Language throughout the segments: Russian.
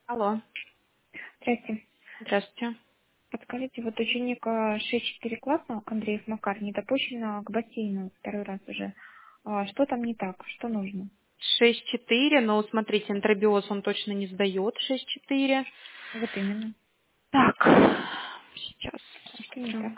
Алло, Здрасте. здравствуйте. Подскажите, вот ученик 6-4 класса, Андреев Макар, не допущен к бассейну второй раз уже. Что там не так? Что нужно? 6-4, но смотрите, энтеробиоз он точно не сдает 6-4. Вот именно. Так, сейчас А что не так? посмотрю.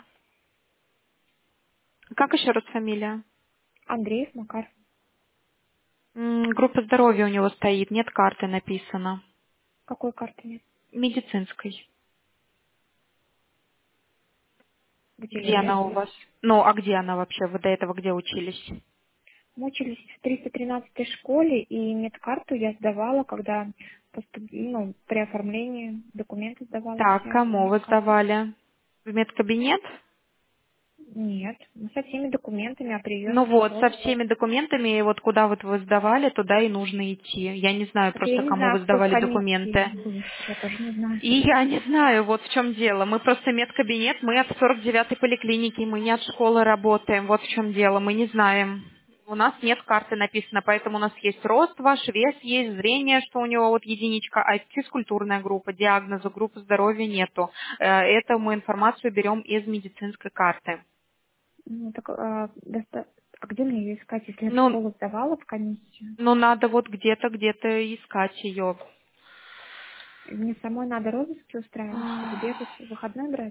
Как еще раз фамилия? Андреев Макар. Группа здоровья у него стоит, нет карты написано. Какой карты нет? Медицинской. Где вы Где она у учились? вас? Ну, а где она вообще? Вы до этого где учились? Мы учились в 313-й школе, и медкарту я сдавала, когда при оформлении документы сдавала Так, все на кому вы медкарту. сдавали? В медкабинет? Нет, мы со всеми документами о Ну приеме в вот, со школу. всеми документами, и вот куда вот вы сдавали, туда и нужно идти. Я не знаю Так я просто, не кому вы знаю, кто в сдавали комиссии документы. был. Я тоже не знаю. И я не знаю, вот в чем дело. Мы просто медкабинет, мы от 49-й поликлиники, мы не от школы работаем. Вот в чем дело, мы не знаем. У нас нет карты написано, поэтому у нас есть рост ваш, вес есть, зрение, что у него вот единичка, а физкультурная группа, диагноза, группы здоровья нету. Это мы информацию берем из медицинской карты. Ну, так, а где мне ее искать, если я в Ну, школу сдавала в комиссию? ну надо вот где-то искать ее. И мне самой надо розыски устраивать, чтобы бегать, выходной брать?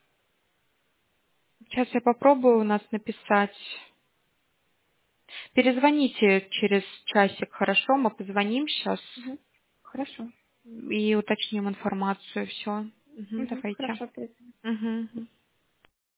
Сейчас я попробую у нас написать. Перезвоните через часик, хорошо? Мы позвоним сейчас Угу. Хорошо. и уточним информацию. Все. Угу. Давайте. Хорошо, перезвоню. Мгм.